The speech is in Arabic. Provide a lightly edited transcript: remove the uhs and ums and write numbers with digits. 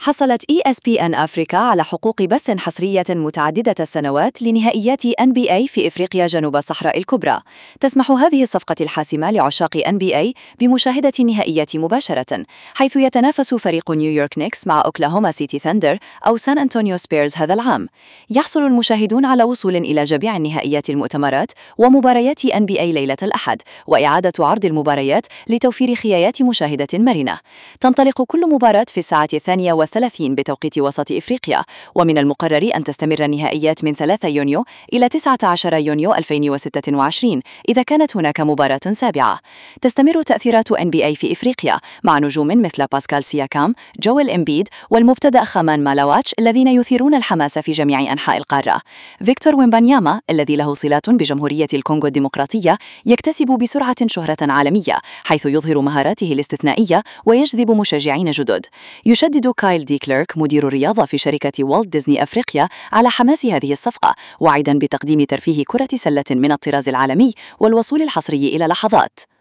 حصلت ESPN أفريكا على حقوق بث حصرية متعددة السنوات لنهائيات NBA في إفريقيا جنوب الصحراء الكبرى. تسمح هذه الصفقة الحاسمة لعشاق NBA بمشاهدة النهائيات مباشرة، حيث يتنافس فريق نيويورك نيكس مع أوكلاهوما سيتي ثاندر أو سان أنطونيو سبيرز هذا العام. يحصل المشاهدون على وصول إلى جميع النهائيات المؤتمرات ومباريات NBA ليلة الأحد، وإعادة عرض المباريات لتوفير خيارات مشاهدة مرنة. تنطلق كل مباراة في الساعة 32 بتوقيت وسط إفريقيا، ومن المقرر أن تستمر النهائيات من 3 يونيو إلى 19 يونيو 2026 إذا كانت هناك مباراة سابعة. تستمر تأثيرات NBA في إفريقيا مع نجوم مثل باسكال سياكام، جويل إمبيد والمبتدأ خامان مالاواتش الذين يثيرون الحماس في جميع أنحاء القارة. فيكتور ويمبانياما الذي له صلات بجمهورية الكونغو الديمقراطية يكتسب بسرعة شهرة عالمية، حيث يظهر مهاراته الاستثنائية ويجذب مشجعين جدد. يشدد كايل دي كليرك مدير الرياضة في شركة والت ديزني أفريقيا على حماس هذه الصفقة، واعدا بتقديم ترفيه كرة سلة من الطراز العالمي والوصول الحصري إلى لحظات